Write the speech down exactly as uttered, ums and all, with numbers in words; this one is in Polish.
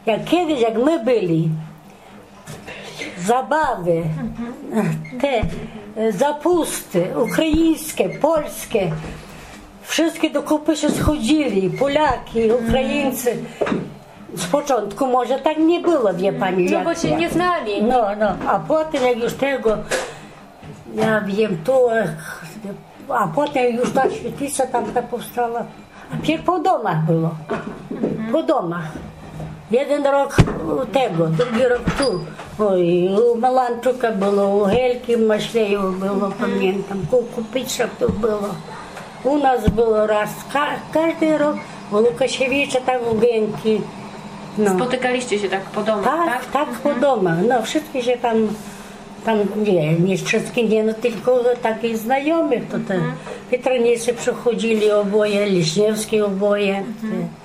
jak kiedyś, jak my byli, zabawy, te zapusty, ukraińskie, polskie, wszystkie do kupy się schodzili, Polaki, Ukraińcy. Z początku może tak nie było, wie pani. No jak, bo się jak. nie znali. No, no, a potem jak już tego, ja wiem, to, a potem już ta świetlica tam ta powstała. A pierw po domach było, po domach. Jeden rok u tego, drugi rok tu. Oj, u Маланчука було, у Гельки Машлеєва було, пам'ятам, у Купичах тут було. У нас було раз, кожен рок, у Лукашевича там у Генки. No. Spotykaliście się tak po domach, Tak, tak? tak, po domach. No, wszystkie się tam, tam nie, nie wszystkie nie, no tylko takich znajomych. To te Pietronicy przychodzili oboje, Liśniewskie oboje. Te.